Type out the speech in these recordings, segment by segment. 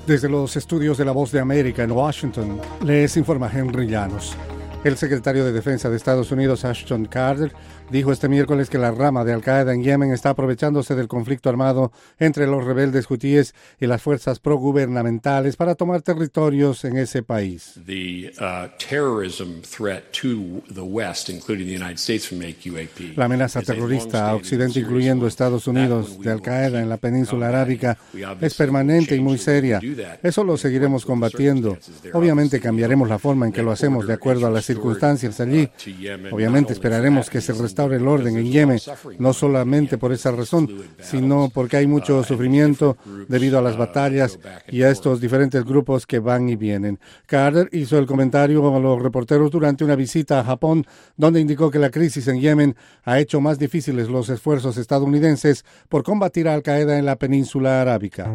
Desde los estudios de La Voz de América en Washington, les informa Henry Llanos. El secretario de Defensa de Estados Unidos, Ashton Carter, dijo este miércoles que la rama de Al-Qaeda en Yemen está aprovechándose del conflicto armado entre los rebeldes hutíes y las fuerzas progubernamentales para tomar territorios en ese país. La amenaza terrorista a Occidente, incluyendo Estados Unidos, de Al-Qaeda en la península arábica, es permanente y muy seria. Eso lo seguiremos combatiendo. Obviamente cambiaremos la forma en que lo hacemos de acuerdo a las circunstancias allí. Obviamente esperaremos que se restaure el orden en Yemen, no solamente por esa razón, sino porque hay mucho sufrimiento debido a las batallas y a estos diferentes grupos que van y vienen. Carter hizo el comentario a los reporteros durante una visita a Japón, donde indicó que la crisis en Yemen ha hecho más difíciles los esfuerzos estadounidenses por combatir a Al-Qaeda en la península arábica.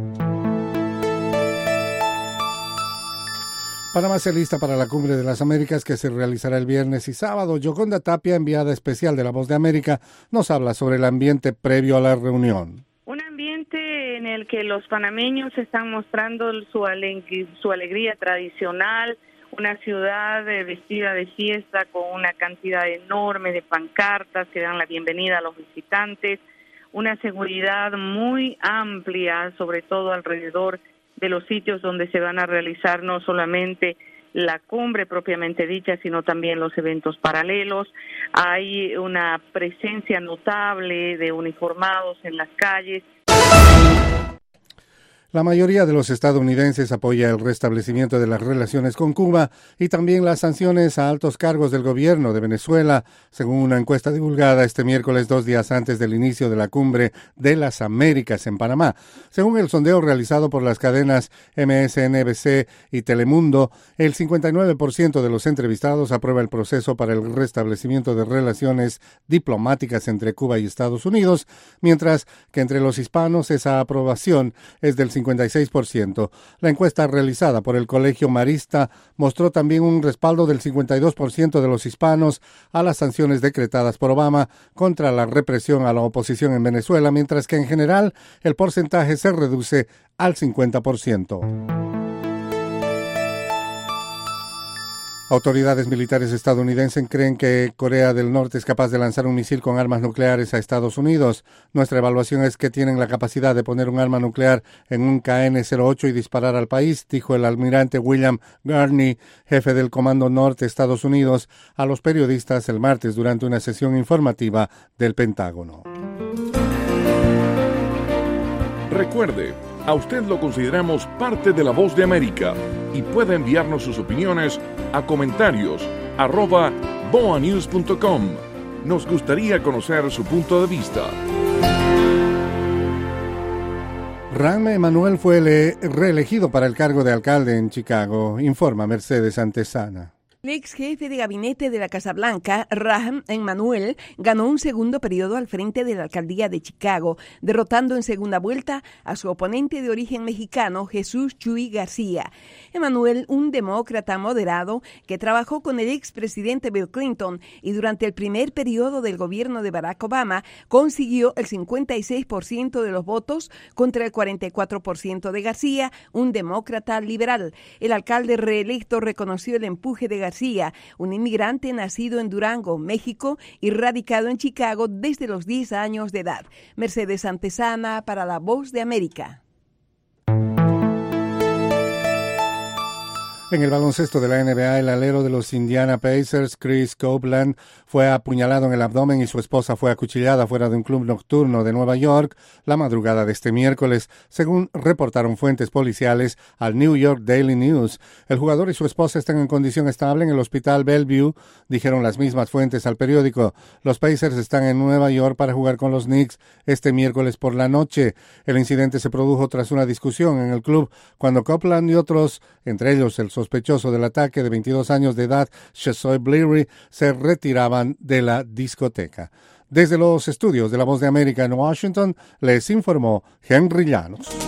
Panamá se alista para la Cumbre de las Américas que se realizará el viernes y sábado. Yoconda Tapia, enviada especial de La Voz de América, nos habla sobre el ambiente previo a la reunión. Un ambiente en el que los panameños están mostrando su alegría tradicional, una ciudad vestida de fiesta con una cantidad enorme de pancartas que dan la bienvenida a los visitantes, una seguridad muy amplia, sobre todo alrededor de los sitios donde se van a realizar no solamente la cumbre propiamente dicha, sino también los eventos paralelos. Hay una presencia notable de uniformados en las calles. La mayoría de los estadounidenses apoya el restablecimiento de las relaciones con Cuba y también las sanciones a altos cargos del gobierno de Venezuela, según una encuesta divulgada este miércoles 2 días antes del inicio de la Cumbre de las Américas en Panamá. Según el sondeo realizado por las cadenas MSNBC y Telemundo, el 59% de los entrevistados aprueba el proceso para el restablecimiento de relaciones diplomáticas entre Cuba y Estados Unidos, mientras que entre los hispanos esa aprobación es del 56%. La encuesta realizada por el Colegio Marista mostró también un respaldo del 52% de los hispanos a las sanciones decretadas por Obama contra la represión a la oposición en Venezuela, mientras que en general el porcentaje se reduce al 50%. Autoridades militares estadounidenses creen que Corea del Norte es capaz de lanzar un misil con armas nucleares a Estados Unidos. Nuestra evaluación es que tienen la capacidad de poner un arma nuclear en un KN-08 y disparar al país, dijo el almirante William Gurney, jefe del Comando Norte Estados Unidos, a los periodistas el martes durante una sesión informativa del Pentágono. Recuerde, a usted lo consideramos parte de La Voz de América y puede enviarnos sus opiniones a comentarios@boanews.com. Nos gustaría conocer su punto de vista. Rahm Emanuel fue reelegido para el cargo de alcalde en Chicago, informa Mercedes Antesana. El ex jefe de gabinete de la Casa Blanca, Rahm Emanuel, ganó un segundo periodo al frente de la alcaldía de Chicago, derrotando en segunda vuelta a su oponente de origen mexicano, Jesús Chuy García. Emanuel, un demócrata moderado que trabajó con el expresidente Bill Clinton y durante el primer periodo del gobierno de Barack Obama, consiguió el 56% de los votos contra el 44% de García, un demócrata liberal. El alcalde reelecto reconoció el empuje de García, un inmigrante nacido en Durango, México, y radicado en Chicago desde los 10 años de edad. Mercedes Antesana para La Voz de América. En el baloncesto de la NBA, el alero de los Indiana Pacers, Chris Copeland, fue apuñalado en el abdomen y su esposa fue acuchillada fuera de un club nocturno de Nueva York la madrugada de este miércoles, según reportaron fuentes policiales al New York Daily News. El jugador y su esposa están en condición estable en el hospital Bellevue, dijeron las mismas fuentes al periódico. Los Pacers están en Nueva York para jugar con los Knicks este miércoles por la noche. El incidente se produjo tras una discusión en el club cuando Copeland y otros, entre ellos el sospechoso del ataque de 22 años de edad, Shesoy Bleary, se retiraban de la discoteca. Desde los estudios de La Voz de América en Washington, les informó Henry Llanos.